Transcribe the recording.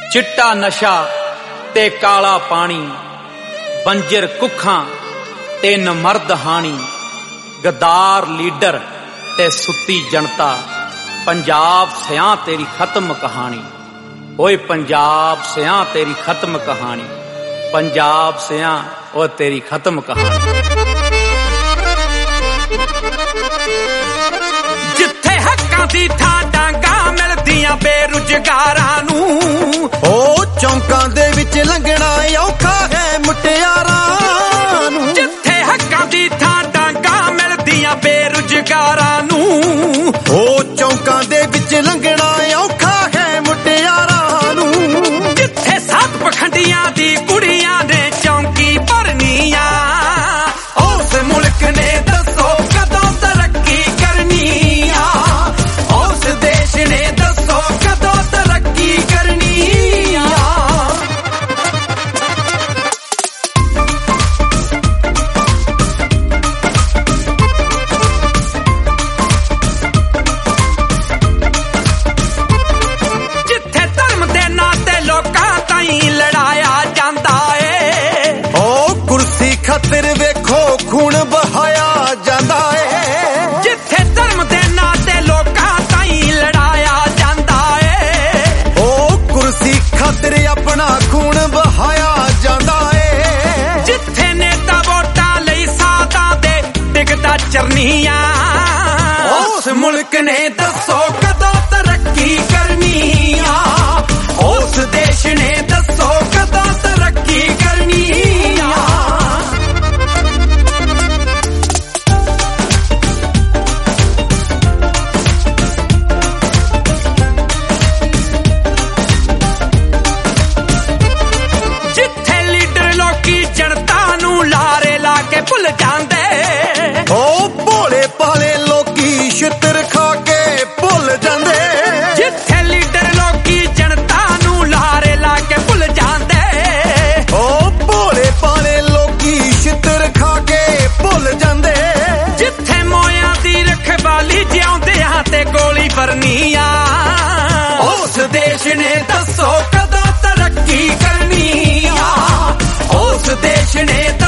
चिट्टा नशा ते काला पानी, बंजर कुखां ते नमर्द हानी, गद्दार लीडर ते सुती जनता, पंजाब सियां तेरी खत्म कहानी। ओए पंजाब सियां तेरी खत्म कहानी, पंजाब सियां ओ तेरी खत्म कहानी। जिथे हक्कां दी थां डांगा मिलदियां बेरुजगारां नूं, ओ चौंकां दे विच लंघना औखा है मुटियारां नूं। जिथे हक्कां दी थां डांगा मिलदियां बेरुजगारां नूं, ओ चौंकां दे विच लंघना औखा है मुटियारां नूं। जिथे सात पखंडियां दी कुड़ियां ने चौंकी भरनिया, उस मुल्क ने दसो कदों तरक्की करनी आ, उस देश ने दसो कदों तरक्की करनी आ। जिथे धर्म दे नां ते लोकां ताईं लड़ाया जांदा ए, ओ कुर्सी खातिर वेखो खून बहाया जांदा ए। जिथे धर्म दे नां ते लोकां ताईं लड़ाया जांदा ए, ओ कुर्सी खातिर अपना खून बहाया जांदा ए। जिथे नेता वोटां लई सादा दे टिकदा चरनिया, उस मुल्क ने दसो कदों तरक्की करनी आ, उस देश ने दसो कदों तरक्की करनी आ। जिथे लीडर लोकी जनता नूं लारे ला के भुल जांदे, ओ भोले भाले लोकी छित्र खा के भुल जांदे। जिथे लीडर लोकी जनता नूं लारे ला के भुल जांदे, ओ भोले भाले लोकी छित्र खा के भुल जांदे। जिथे मोयां दी रखवाली जिउंदियां ते गोली भरनी आ, उस देश ने दसो कदों तरक्की करनी आ, उस देश ने